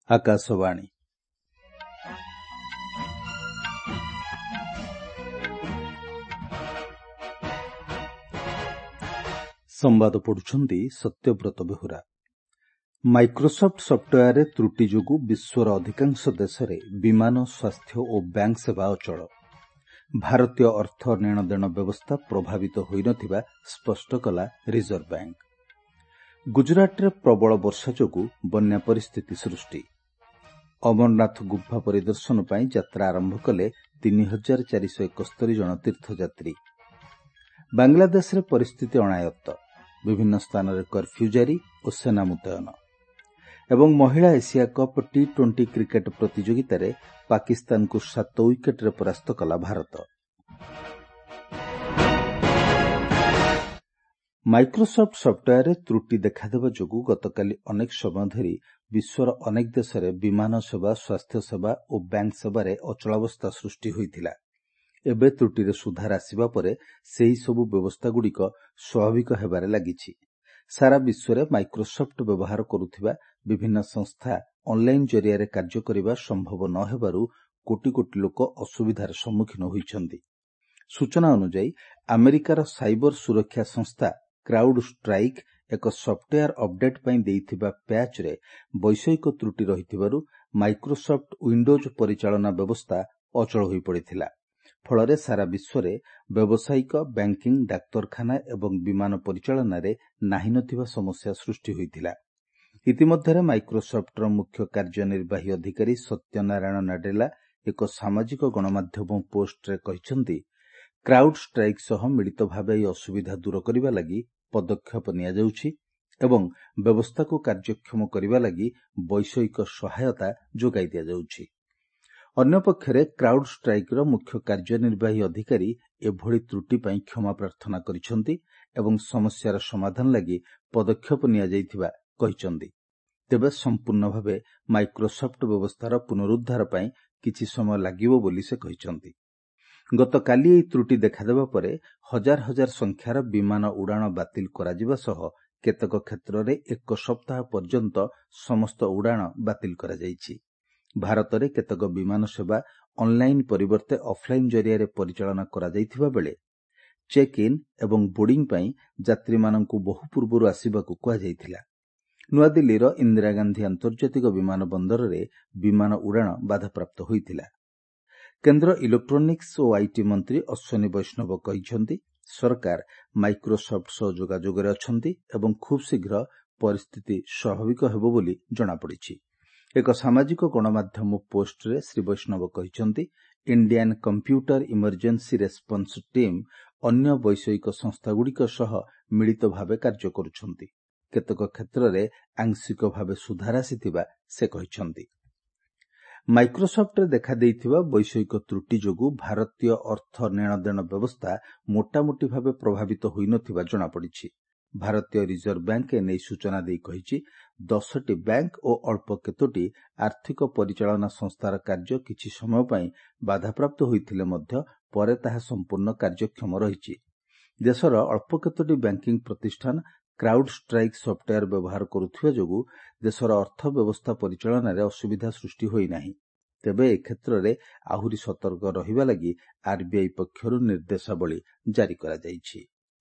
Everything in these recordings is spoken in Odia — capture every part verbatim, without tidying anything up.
ଆକାଶବାଣୀ ସମ୍ବାଦ ପଢୁଛନ୍ତି ସତ୍ୟବ୍ରତ ବେହୁରା। ମାଇକ୍ରୋସଫ୍ଟ ସଫ୍ଟୱେୟାରରେ ତ୍ରୁଟି ଯୋଗୁଁ ବିଶ୍ୱର ଅଧିକାଂଶ ଦେଶରେ ବିମାନ, ସ୍ୱାସ୍ଥ୍ୟ ଓ ବ୍ୟାଙ୍କ ସେବା ଅଚଳ। ଭାରତୀୟ ଅର୍ଥ ନେଣଦେଣ ବ୍ୟବସ୍ଥା ପ୍ରଭାବିତ ହୋଇନଥିବା ସ୍ପଷ୍ଟ କଲା ରିଜର୍ଭ ବ୍ୟାଙ୍କ। ଗୁଜରାଟରେ ପ୍ରବଳ ବର୍ଷା ଯୋଗୁଁ ବନ୍ୟା ପରିସ୍ଥିତି ସୃଷ୍ଟି। ଅମରନାଥ ଗୁମ୍ଫା ପରିଦର୍ଶନ ପାଇଁ ଯାତ୍ରା ଆରମ୍ଭ କଲେ ତିନି ହଜାର ଚାରିଶହ ଏକସ୍ତରୀ ଜଣ ତୀର୍ଥଯାତ୍ରୀ। ବାଂଲାଦେଶରେ ପରିସ୍ଥିତି ଅଣାୟତ୍ତ, ବିଭିନ୍ନ ସ୍ଥାନରେ କର୍ଫ୍ୟୁ ଜାରି ଓ ସେନା ମୁତୟନ। ଏବଂ ମହିଳା Asia cup T twenty cricket ପ୍ରତିଯୋଗିତାରେ ପାକିସ୍ତାନକୁ ସାତ ୱିକେଟ୍ରେ ପରାସ୍ତ କଲା ଭାରତ। ମାଇକ୍ରୋସଫ୍ଟ ସଫ୍ଟୱେୟାରରେ ତ୍ରୁଟି ଦେଖାଦେବା ଯୋଗୁଁ ଗତକାଲି ଅନେକ ସମୟ ଧରି ବିଶ୍ୱର ଅନେକ ଦେଶରେ ବିମାନ ସେବା, ସ୍ୱାସ୍ଥ୍ୟ ସେବା ଓ ବ୍ୟାଙ୍କ ସେବାରେ ଅଚଳାବସ୍ଥା ସୃଷ୍ଟି ହୋଇଥିଲା। ଏବେ ତ୍ରୁଟିରେ ସୁଧାର ଆସିବା ପରେ ସେହି ସବୁ ବ୍ୟବସ୍ଥାଗୁଡ଼ିକ ସ୍ୱାଭାବିକ ହେବାରେ ଲାଗିଛି। ସାରା ବିଶ୍ୱରେ ମାଇକ୍ରୋସଫ୍ଟ ବ୍ୟବହାର କରୁଥିବା ବିଭିନ୍ନ ସଂସ୍ଥା ଅନ୍ଲାଇନ୍ ଜରିଆରେ କାର୍ଯ୍ୟ କରିବା ସମ୍ଭବ ନ ହେବାରୁ କୋଟି କୋଟି ଲୋକ ଅସୁବିଧାର ସମ୍ମୁଖୀନ ହୋଇଛନ୍ତି। ସୂଚନା ଅନୁଯାୟୀ ଆମେରିକାର ସାଇବର ସୁରକ୍ଷା ସଂସ୍ଥା କ୍ରାଉଡ୍ ଷ୍ଟ୍ରାଇକ୍ ଏକ ସଫ୍ଟୱେୟାର ଅପଡେଟ୍ ପାଇଁ ଦେଇଥିବା ପ୍ୟାଚ୍ରେ ବୈଷୟିକ ତ୍ରୁଟି ରହିଥିବାରୁ ମାଇକ୍ରୋସଫ୍ଟ ୱିଣ୍ଡୋଜ୍ ପରିଚାଳନା ବ୍ୟବସ୍ଥା ଅଚଳ ହୋଇପଡ଼ିଥିଲା। ଫଳରେ ସାରା ବିଶ୍ୱରେ ବ୍ୟବସାୟିକ, ବ୍ୟାଙ୍କିଂ, ଡାକ୍ତରଖାନା ଏବଂ ବିମାନ ପରିଚାଳନାରେ ନାହିଁ ନଥିବା ସମସ୍ୟା ସୃଷ୍ଟି ହୋଇଥିଲା। ଇତିମଧ୍ୟରେ ମାଇକ୍ରୋସଫ୍ଟର ମୁଖ୍ୟ କାର୍ଯ୍ୟନିର୍ବାହୀ ଅଧିକାରୀ ସତ୍ୟନାରାୟଣ ନାଡେଲା ଏକ ସାମାଜିକ ଗଣମାଧ୍ୟମ ପୋଷ୍ଟରେ କହିଛନ୍ତି, କ୍ରାଉଡ୍ ଷ୍ଟ୍ରାଇକ୍ ସହ ମିଳିତ ଭାବେ ଏହି ଅସୁବିଧା ଦୂର କରିବା ଲାଗି ପଦକ୍ଷେପ ନିଆଯାଉଛି ଏବଂ ବ୍ୟବସ୍ଥାକୁ କାର୍ଯ୍ୟକ୍ଷମ କରିବା ଲାଗି ବୈଷୟିକ ସହାୟତା ଯୋଗାଇ ଦିଆଯାଉଛି। ଅନ୍ୟପକ୍ଷରେ କ୍ରାଉଡ୍ ଷ୍ଟ୍ରାଇକ୍ର ମୁଖ୍ୟ କାର୍ଯ୍ୟନିର୍ବାହୀ ଅଧିକାରୀ ଏଭଳି ତ୍ରୁଟି ପାଇଁ କ୍ଷମା ପ୍ରାର୍ଥନା କରିଛନ୍ତି ଏବଂ ସମସ୍ୟାର ସମାଧାନ ଲାଗି ପଦକ୍ଷେପ ନିଆଯାଇଥିବା କହିଛନ୍ତି। ତେବେ ସମ୍ପୂର୍ଣ୍ଣ ଭାବେ ମାଇକ୍ରୋସଫ୍ଟ ବ୍ୟବସ୍ଥାର ପୁନରୁଦ୍ଧାର ପାଇଁ କିଛି ସମୟ ଲାଗିବ ବୋଲି ସେ କହିଛନ୍ତି। ଗତକାଲି ଏହି ତ୍ରୁଟି ଦେଖାଦେବା ପରେ ହଜାର ହଜାର ସଂଖ୍ୟାର ବିମାନ ଉଡ଼ାଣ ବାତିଲ କରାଯିବା ସହ କେତେକ କ୍ଷେତ୍ରରେ ଏକ ସପ୍ତାହ ପର୍ଯ୍ୟନ୍ତ ସମସ୍ତ ଉଡ଼ାଣ ବାତିଲ କରାଯାଇଛି। ଭାରତରେ କେତେକ ବିମାନ ସେବା ଅନ୍ଲାଇନ୍ ପରିବର୍ତ୍ତେ ଅଫ୍ଲାଇନ୍ ଜରିଆରେ ପରିଚାଳନା କରାଯାଇଥିବା ବେଳେ ଚେକ୍ ଇନ୍ ଏବଂ ବୋର୍ଡିଂ ପାଇଁ ଯାତ୍ରୀମାନଙ୍କୁ ବହୁ ପୂର୍ବରୁ ଆସିବାକୁ କୁହାଯାଇଥିଲା। ନୂଆଦିଲ୍ଲୀର ଇନ୍ଦିରା ଗାନ୍ଧୀ ଆନ୍ତର୍ଜାତିକ ବିମାନ ବନ୍ଦରରେ ବିମାନ ଉଡ଼ାଣ ବାଧାପ୍ରାପ୍ତ ହୋଇଥିଲା। କେନ୍ଦ୍ର ଇଲେକ୍ଟ୍ରୋନିକ୍ସ ଓ ଆଇଟି ମନ୍ତ୍ରୀ ଅଶ୍ୱିନୀ ବୈଷ୍ଣବ କହିଛନ୍ତି, ସରକାର ମାଇକ୍ରୋସଫ୍ଟ ସହ ଯୋଗାଯୋଗରେ ଅଛନ୍ତି ଏବଂ ଖୁବ୍ ଶୀଘ୍ର ପରିସ୍ଥିତି ସ୍ୱାଭାବିକ ହେବ ବୋଲି ଜଣାପଡ଼ିଛି। ଏକ ସାମାଜିକ ଗଣମାଧ୍ୟମ ପୋଷ୍ଟରେ ଶ୍ରୀ ବୈଷ୍ଣବ କହିଛନ୍ତି, Indian computer emergency response team ଅନ୍ୟ ବୈଷୟିକ ସଂସ୍ଥାଗୁଡ଼ିକ ସହ ମିଳିତ ଭାବେ କାର୍ଯ୍ୟ କରୁଛନ୍ତି। କେତେକ କ୍ଷେତ୍ରରେ ଆଂଶିକ ଭାବେ ସୁଧାର ଆସିଥିବା ସେ କହିଛନ୍ତି। ମାଇକ୍ରୋସଫ୍ଟରେ ଦେଖାଦେଇଥିବା ବୈଷୟିକ ତ୍ରୁଟି ଯୋଗୁଁ ଭାରତୀୟ ଅର୍ଥ ନେଣଦେଣ ବ୍ୟବସ୍ଥା ମୋଟାମୋଟି ଭାବେ ପ୍ରଭାବିତ ହୋଇନଥିବା ଜଣାପଡ଼ିଛି। ଭାରତୀୟ ରିଜର୍ଭ ବ୍ୟାଙ୍କ ଏନେଇ ସୂଚନା ଦେଇ କହିଛି, ଦଶଟି ବ୍ୟାଙ୍କ ଓ ଅଳ୍ପ କେତୋଟି ଆର୍ଥିକ ପରିଚାଳନା ସଂସ୍ଥାର କାର୍ଯ୍ୟ କିଛି ସମୟ ପାଇଁ ବାଧାପ୍ରାପ୍ତ ହୋଇଥିଲେ ମଧ୍ୟ ପରେ ତାହା ସମ୍ପୂର୍ଣ୍ଣ କାର୍ଯ୍ୟକ୍ଷମ ରହିଛି। ଦେଶର ଅଳ୍ପ କେତୋଟି ବ୍ୟାଙ୍କିଂ ପ୍ରତିଷ୍ଠାନ କ୍ରାଉଡ୍ ଷ୍ଟ୍ରାଇକ୍ ସଫ୍ଟୱେୟାର ବ୍ୟବହାର କରୁଥିବା ଯୋଗୁଁ ଦେଶର ଅର୍ଥ ବ୍ୟବସ୍ଥା ପରିଚାଳନାରେ ଅସୁବିଧା ସୃଷ୍ଟି ହୋଇନାହିଁ। ତେବେ ଏ କ୍ଷେତ୍ରରେ ଆହୁରି ସତର୍କ ରହିବା ଲାଗି ଆର୍ବିଆଇ ପକ୍ଷରୁ ନିର୍ଦ୍ଦେଶାବଳୀ ଜାରି କରାଯାଇଛି।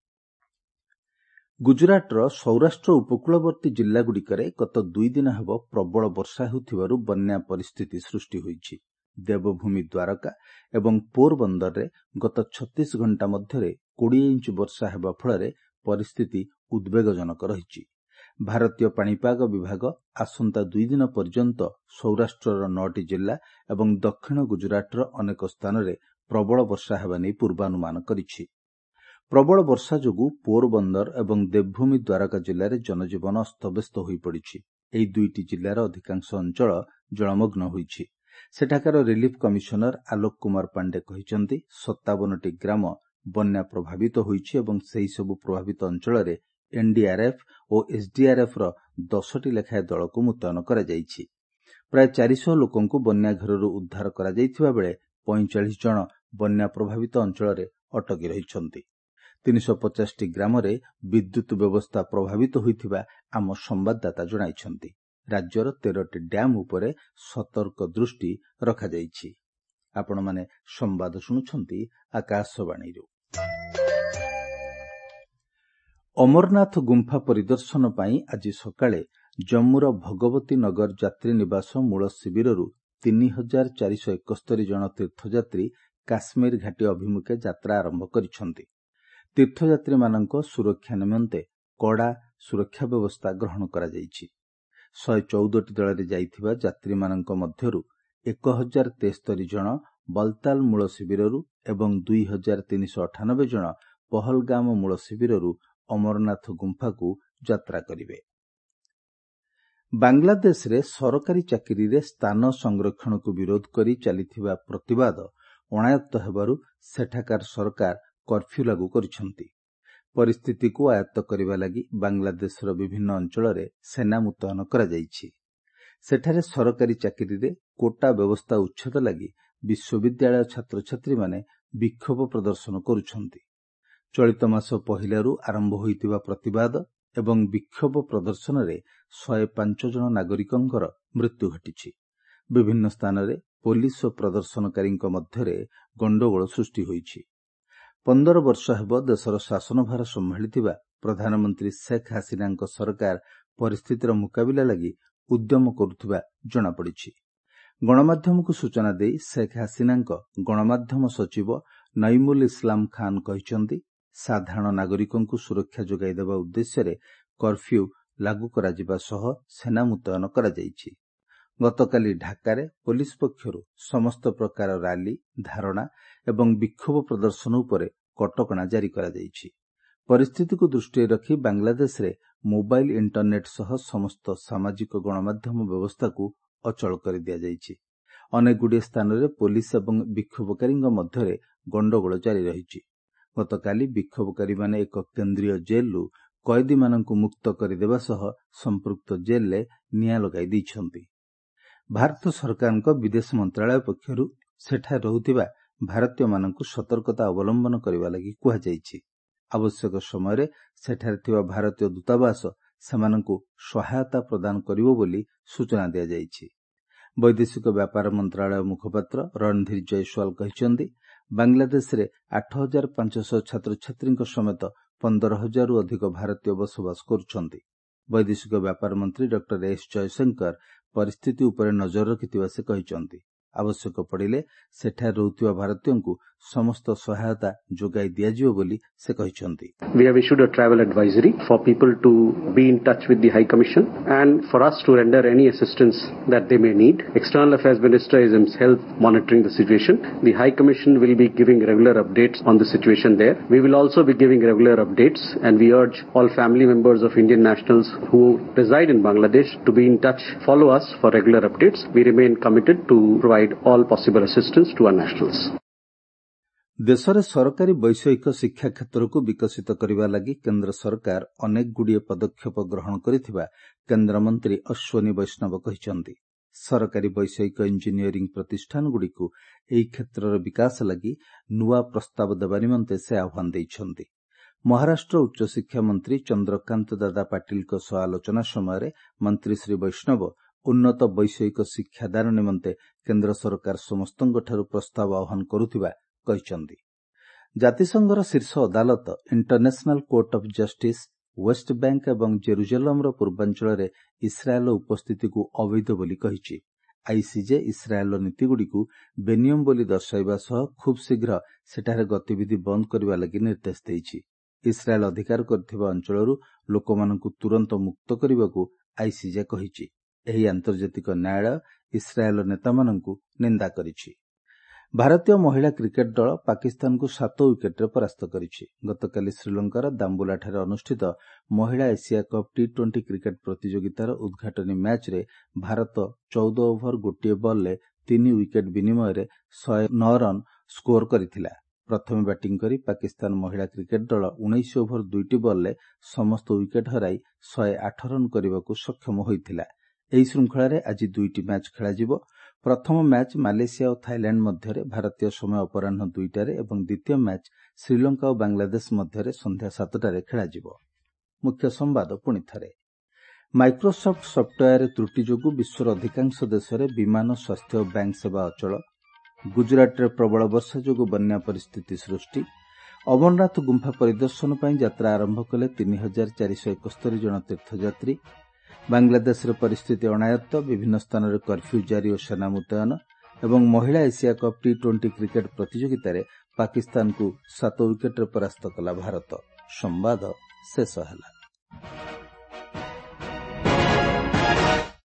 ଗୁଜରାଟର ସୌରାଷ୍ଟ୍ର ଉପକୂଳବର୍ତ୍ତୀ ଜିଲ୍ଲାଗୁଡ଼ିକରେ ଗତ ଦୁଇ ଦିନ ହେବ ପ୍ରବଳ ବର୍ଷା ହେଉଥିବାରୁ ବନ୍ୟା ପରିସ୍ଥିତି ସୃଷ୍ଟି ହୋଇଛି। ଦେବଭୂମି ଦ୍ୱାରକା ଏବଂ ପୋରବନ୍ଦରରେ ଗତ ଛତିଶ ଘଣ୍ଟା ମଧ୍ୟରେ କୋଡ଼ିଏ ଇଞ୍ଚ ବର୍ଷା ହେବା ଫଳରେ ପରିସ୍ଥିତି ଉଦ୍ବେଗଜନକ ରହିଛି। ଭାରତୀୟ ପାଣିପାଗ ବିଭାଗ ଆସନ୍ତା ଦୁଇ ଦିନ ପର୍ଯ୍ୟନ୍ତ ସୌରାଷ୍ଟ୍ରର ନଅଟି ଜିଲ୍ଲା ଏବଂ ଦକ୍ଷିଣ ଗୁଜରାଟର ଅନେକ ସ୍ଥାନରେ ପ୍ରବଳ ବର୍ଷା ହେବା ନେଇ ପୂର୍ବାନୁମାନ କରିଛି। ପ୍ରବଳ ବର୍ଷା ଯୋଗୁଁ ପୋରବନ୍ଦର ଏବଂ ଦେବଭୂମି ଦ୍ୱାରକା ଜିଲ୍ଲାରେ ଜନଜୀବନ ଅସ୍ତବ୍ୟସ୍ତ ହୋଇପଡ଼ିଛି। ଏହି ଦୁଇଟି ଜିଲ୍ଲାର ଅଧିକାଂଶ ଅଞ୍ଚଳ ଜଳମଗ୍ନ ହୋଇଛି। ସେଠାକାର ରିଲିଫ୍ କମିଶନର ଆଲୋକ କୁମାର ପାଣ୍ଡେ କହିଛନ୍ତି, ସତାବନଟି ଗ୍ରାମ ବନ୍ୟା ପ୍ରଭାବିତ ହୋଇଛି ଏବଂ ସେହିସବୁ ପ୍ରଭାବିତ ଅଞ୍ଚଳରେ ଏନ୍ଡିଆର୍ଏଫ୍ ଓ ଏସ୍ଡିଆର୍ଏଫ୍ର ଦଶଟି ଲେଖାଏଁ ଦଳକୁ ମୁତୟନ କରାଯାଇଛି। ପ୍ରାୟ ଚାରିଶହ ଲୋକଙ୍କୁ ବନ୍ୟା ଘେରରୁ ଉଦ୍ଧାର କରାଯାଇଥିବା ବେଳେ ପଇଁଚାଳିଶ ଜଣ ବନ୍ୟା ପ୍ରଭାବିତ ଅଞ୍ଚଳରେ ଅଟକି ରହିଛନ୍ତି। ତିନିଶହ ପଚାଶଟି ଗ୍ରାମରେ ବିଦ୍ୟୁତ୍ ବ୍ୟବସ୍ଥା ପ୍ରଭାବିତ ହୋଇଥିବା ଆମ ସମ୍ବାଦଦାତା ଜଣାଇଛନ୍ତି। ରାଜ୍ୟର ତେରଟି ଡ୍ୟାମ୍ ଉପରେ ସତର୍କ ଦୃଷ୍ଟି ରଖାଯାଇଛି। ଆପଣମାନେ ସମ୍ବାଦ ଶୁଣୁଛନ୍ତି ଆକାଶବାଣୀରୁ। ଅମରନାଥ ଗୁମ୍ଫା ପରିଦର୍ଶନ ପାଇଁ ଆଜି ସକାଳେ ଜମ୍ମୁର ଭଗବତୀ ନଗର ଯାତ୍ରୀ ନିବାସ ମୂଳ ଶିବିରରୁ ତିନି ହଜାର ଚାରିଶହ ଏକସ୍ତରୀ ଜଣ ତୀର୍ଥଯାତ୍ରୀ କାଶ୍ମୀର ଘାଟି ଅଭିମୁଖେ ଯାତ୍ରା ଆରମ୍ଭ କରିଛନ୍ତି। ତୀର୍ଥଯାତ୍ରୀମାନଙ୍କ ସୁରକ୍ଷା ନିମନ୍ତେ କଡ଼ା ସୁରକ୍ଷା ବ୍ୟବସ୍ଥା ଗ୍ରହଣ କରାଯାଇଛି। ଶହେ ଚଉଦଟି ଦଳରେ ଯାଇଥିବା ଯାତ୍ରୀମାନଙ୍କ ମଧ୍ୟରୁ ଏକ ହଜାର ତେସ୍ତରୀ ଜଣ ବଲତାଲ ମୂଳ ଶିବିରରୁ ଏବଂ ଦୁଇ ହଜାର ତିନିଶହ ଅଠାନବେ ଜଣ ପହଲଗାମ ମୂଳ ଶିବିରରୁ ଅମରନାଥ ଗୁମ୍ଫାକୁ ଯାତ୍ରା କରିବେ। ବାଂଲାଦେଶରେ ସରକାରୀ ଚାକିରିରେ ସ୍ଥାନ ସଂରକ୍ଷଣକୁ ବିରୋଧ କରି ଚାଲିଥିବା ପ୍ରତିବାଦ ଅଣାୟତ୍ତ ହେବାରୁ ସେଠାକାର ସରକାର କର୍ଫ୍ୟୁ ଲାଗୁ କରିଛନ୍ତି। ପରିସ୍ଥିତିକୁ ଆୟତ୍ତ କରିବା ଲାଗି ବାଂଲାଦେଶର ବିଭିନ୍ନ ଅଞ୍ଚଳରେ ସେନା ମୁତୟନ କରାଯାଇଛି। ସେଠାରେ ସରକାରୀ ଚାକିରିରେ କୋଟା ବ୍ୟବସ୍ଥା ଉଚ୍ଛେଦ ଲାଗି ବିଶ୍ୱବିଦ୍ୟାଳୟ ଛାତ୍ରଛାତ୍ରୀମାନେ ବିକ୍ଷୋଭ ପ୍ରଦର୍ଶନ କରୁଛନ୍ତି। ଚଳିତ ମାସ ପହିଲାରୁ ଆରମ୍ଭ ହୋଇଥିବା ପ୍ରତିବାଦ ଏବଂ ବିକ୍ଷୋଭ ପ୍ରଦର୍ଶନରେ ଶହେ ପାଞ୍ଚ ଜଣ ନାଗରିକଙ୍କର ମୃତ୍ୟୁ ଘଟିଛି। ବିଭିନ୍ନ ସ୍ଥାନରେ ପୋଲିସ ଓ ପ୍ରଦର୍ଶନକାରୀଙ୍କ ମଧ୍ୟରେ ଗଣ୍ଡଗୋଳ ସୃଷ୍ଟି ହୋଇଛି। ପନ୍ଦର ବର୍ଷ ହେବ ଦେଶର ଶାସନଭାର ସମ୍ଭାଳିଥିବା ପ୍ରଧାନମନ୍ତ୍ରୀ ଶେଖ୍ ହାସିନାଙ୍କ ସରକାର ପରିସ୍ଥିତିର ମୁକାବିଲା ଲାଗି ଉଦ୍ୟମ କରୁଥିବା ଜଣାପଡ଼ିଛି। ଗଣମାଧ୍ୟମକୁ ସୂଚନା ଦେଇ ଶେଖ୍ ହାସିନାଙ୍କ ଗଣମାଧ୍ୟମ ସଚିବ ନଇମୁଲ ଇସଲାମ ଖାନ୍ କହିଛନ୍ତି, ସାଧାରଣ ନାଗରିକଙ୍କୁ ସୁରକ୍ଷା ଯୋଗାଇ ଦେବା ଉଦ୍ଦେଶ୍ୟରେ କର୍ଫ୍ୟୁ ଲାଗୁ କରାଯିବା ସହ ସେନା ମୁତୟନ କରାଯାଇଛି। ଗତକାଲି ଢାକାରେ ପୋଲିସ ପକ୍ଷରୁ ସମସ୍ତ ପ୍ରକାର ରାଲି, ଧାରଣା ଏବଂ ବିକ୍ଷୋଭ ପ୍ରଦର୍ଶନ ଉପରେ କଟକଣା ଜାରି କରାଯାଇଛି। ପରିସ୍ଥିତିକୁ ଦୃଷ୍ଟିରେ ରଖି ବାଂଲାଦେଶରେ ମୋବାଇଲ ଇଣ୍ଟରନେଟ୍ ସହ ସମସ୍ତ ସାମାଜିକ ଗଣମାଧ୍ୟମ ବ୍ୟବସ୍ଥାକୁ ଅଚଳ କରିଦିଆଯାଇଛି। ଅନେକଗୁଡ଼ିଏ ସ୍ଥାନରେ ପୋଲିସ ଏବଂ ବିକ୍ଷୋଭକାରୀଙ୍କ ମଧ୍ୟରେ ଗଣ୍ଡଗୋଳ ଜାରି ରହିଛି। ଗତକାଲି ବିକ୍ଷୋଭକାରୀମାନେ ଏକ କେନ୍ଦ୍ରୀୟ ଜେଲରୁ କଏଦୀମାନଙ୍କୁ ମୁକ୍ତ କରିଦେବା ସହ ସମ୍ପୃକ୍ତ ଜେଲରେ ନିଆଁ ଲଗାଇ ଦେଇଛନ୍ତି। ଭାରତ ସରକାରଙ୍କ ବିଦେଶ ମନ୍ତ୍ରଣାଳୟ ପକ୍ଷରୁ ସେଠାରେ ରହୁଥିବା ଭାରତୀୟମାନଙ୍କୁ ସତର୍କତା ଅବଲମ୍ବନ କରିବା ଲାଗି କୁହାଯାଇଛି। ଆବଶ୍ୟକ ସମୟରେ ସେଠାରେ ଥିବା ଭାରତୀୟ ଦୂତାବାସ ସେମାନଙ୍କୁ ସହାୟତା ପ୍ରଦାନ କରିବ ବୋଲି ସୂଚନା ଦିଆଯାଇଛି। ବୈଦେଶିକ ବ୍ୟାପାର ମନ୍ତ୍ରଣାଳୟ ମୁଖପାତ୍ର ରଣଧୀର ଜୟସ୍ୱାଲ କହିଛନ୍ତି, ବାଂଲାଦେଶରେ ଆଠ ହଜାର ପାଞ୍ଚଶହ ଛାତ୍ରଛାତ୍ରୀଙ୍କ ସମେତ ପନ୍ଦର ହଜାରରୁ ଅଧିକ ଭାରତୀୟ ବସବାସ କରୁଛନ୍ତି। ବୈଦେଶିକ ବ୍ୟାପାର ମନ୍ତ୍ରୀ ଡକ୍ଟର ଏସ୍ ଜୟଶଙ୍କର ପରିସ୍ଥିତି ଉପରେ ନଜର ରଖିଥିବା ସେ କହିଛନ୍ତି। ଆବଶ୍ୟକ ପଡ଼ିଲେ ସେଠାରେ ରହୁଥିବା ଭାରତୀୟଙ୍କୁ ସମସ୍ତ ସହାୟତା ଯୋଗାଇ ଦିଆଯିବ ବୋଲି ସେ କହିଛନ୍ତି। We have issued a travel advisory for people to be in touch with the High Commission and for us to render any assistance that they may need. External Affairs Minister is himself monitoring the situation. The High Commission will be giving regular updates on the situation there. We will also be giving regular updates, and we urge all family members of Indian nationals who reside in Bangladesh to be in touch, follow us for regular updates. We remain committed to provide all possible assistance to our nationals. ଦେଶରେ ସରକାରୀ ବୈଷୟିକ ଶିକ୍ଷା କ୍ଷେତ୍ରକୁ ବିକଶିତ କରିବା ଲାଗି କେନ୍ଦ୍ର ସରକାର ଅନେକଗୁଡ଼ିଏ ପଦକ୍ଷେପ ଗ୍ରହଣ କରିଥିବା କେନ୍ଦ୍ରମନ୍ତ୍ରୀ ଅଶ୍ୱିନୀ ବୈଷ୍ଣବ କହିଛନ୍ତି। ସରକାରୀ ବୈଷୟିକ ଇଞ୍ଜିନିୟରିଂ ପ୍ରତିଷ୍ଠାନଗୁଡ଼ିକୁ ଏହି କ୍ଷେତ୍ରର ବିକାଶ ଲାଗି ନୂଆ ପ୍ରସ୍ତାବ ଦେବା ନିମନ୍ତେ ସେ ଆହ୍ୱାନ ଦେଇଛନ୍ତି। ମହାରାଷ୍ଟ୍ର ଉଚ୍ଚଶିକ୍ଷା ମନ୍ତ୍ରୀ ଚନ୍ଦ୍ରକାନ୍ତ ଦାଦା ପାଟିଲଙ୍କ ସହ ଆଲୋଚନା ସମୟରେ ମନ୍ତ୍ରୀ ଶ୍ରୀ ବୈଷ୍ଣବ ଉନ୍ନତ ବୈଷୟିକ ଶିକ୍ଷାଦାନ ନିମନ୍ତେ କେନ୍ଦ୍ର ସରକାର ସମସ୍ତଙ୍କଠାରୁ ପ୍ରସ୍ତାବ ଆହ୍ୱାନ କରୁଥିବା କହିଛନ୍ତି। ଜାତିସଂଘର ଶୀର୍ଷ ଅଦାଲତ International Court of Justice West Bank ଏବଂ ଜେରୁଜେଲମର ପୂର୍ବାଞ୍ଚଳରେ ଇସ୍ରାଏଲ ଉପସ୍ଥିତିକୁ ଅବୈଧ ବୋଲି କହିଛି। ଆଇସିଜେ ଇସ୍ରାଏଲର ନୀତିଗୁଡ଼ିକୁ ବେନିୟମ ବୋଲି ଦର୍ଶାଇବା ସହ ଖୁବ୍ ଶୀଘ୍ର ସେଠାରେ ଗତିବିଧି ବନ୍ଦ କରିବା ଲାଗି ନିର୍ଦ୍ଦେଶ ଦେଇଛି। ଇସ୍ରାଏଲ ଅଧିକାର କରିଥିବା ଅଞ୍ଚଳରୁ ଲୋକମାନଙ୍କୁ ତୁରନ୍ତ ମୁକ୍ତ କରିବାକୁ ଆଇସିଜେ କହିଛି। ଏହି ଆନ୍ତର୍ଜାତିକ ନ୍ୟାୟାଳୟ ଇସ୍ରାଏଲ ନେତାମାନଙ୍କୁ ନିନ୍ଦା କରିଛି। ଭାରତୀୟ ମହିଳା କ୍ରିକେଟ ଦଳ ପାକିସ୍ତାନକୁ ସାତ ୱିକେଟରେ ପରାସ୍ତ କରିଛି। ଗତକାଲି ଶ୍ରୀଲଙ୍କାର ଦାମ୍ବୁଲାଠାରେ ଅନୁଷ୍ଠିତ ମହିଳା Asia cup T twenty cricket ପ୍ରତିଯୋଗିତାର ଉଦ୍ଘାଟନୀ ମ୍ୟାଚ୍ରେ ଭାରତ ଚଉଦ ଓଭର ଗୋଟିଏ ବଲ୍ରେ ତିନି ୱିକେଟ ବିନିମୟରେ ଶହେ ନଅ ରନ୍ ସ୍କୋର କରିଥିଲା। ପ୍ରଥମେ ବ୍ୟାଟିଂ କରି ପାକିସ୍ତାନ ମହିଳା କ୍ରିକେଟ ଦଳ ଉଣେଇଶ ଓଭର ଦୁଇଟି ବଲ୍ରେ ସମସ୍ତ ୱିକେଟ ହରାଇ ଶହେ ଆଠ ରନ୍ କରିବାକୁ ସକ୍ଷମ ହୋଇଥିଲା। ଏହି ଶୃଙ୍ଖଳାରେ ଆଜି ଦୁଇଟି ମ୍ୟାଚ୍ ଖେଳାଯିବ। ପ୍ରଥମ ମ୍ୟାଚ୍ ମାଲେସିଆ ଓ ଥାଇଲ୍ୟାଣ୍ଡ ମଧ୍ୟରେ ଭାରତୀୟ ସମୟ ଅପରାହ୍ନ ଦୁଇଟାରେ ଏବଂ ଦ୍ୱିତୀୟ ମ୍ୟାଚ୍ ଶ୍ରୀଲଙ୍କା ଓ ବାଂଲାଦେଶ ମଧ୍ୟରେ ସନ୍ଧ୍ୟା ସାତଟାରେ ଖେଳାଯିବ। ମୁଖ୍ୟ ସମ୍ବାଦ ପୁଣି ଥରେ। ମାଇକ୍ରୋସଫ୍ଟ ସଫ୍ଟୱେୟାର ତ୍ରୁଟି ଯୋଗୁଁ ବିଶ୍ୱର ଅଧିକାଂଶ ଦେଶରେ ବିମାନ, ସ୍ୱାସ୍ଥ୍ୟ ଓ ବ୍ୟାଙ୍କ ସେବା ଅଚଳ। ଗୁଜରାଟରେ ପ୍ରବଳ ବର୍ଷା ଯୋଗୁଁ ବନ୍ୟା ପରିସ୍ଥିତି ସୃଷ୍ଟି। ଅମରନାଥ ଗୁମ୍ଫା ପରିଦର୍ଶନ ପାଇଁ ଯାତ୍ରା ଆରମ୍ଭ କଲେ ତିନି ହଜାର ଚାରିଶହ ଏକସ୍ତରୀ ଜଣ ତୀର୍ଥଯାତ୍ରୀ। ବାଂଲାଦେଶରେ ପରିସ୍ଥିତି ଅଣାୟତ୍ତ, ବିଭିନ୍ନ ସ୍ଥାନରେ କର୍ଫ୍ୟୁ ଜାରି ଓ ସେନା ମୁତୟନ। ଏବଂ ମହିଳା Asia cup T twenty cricket ପ୍ରତିଯୋଗିତାରେ ପାକିସ୍ତାନକୁ ସାତ ୱିକେଟ୍ରେ ପରାସ୍ତ କଲା ଭାରତ। ସମ୍ବାଦ ଶେଷ ହେଲା।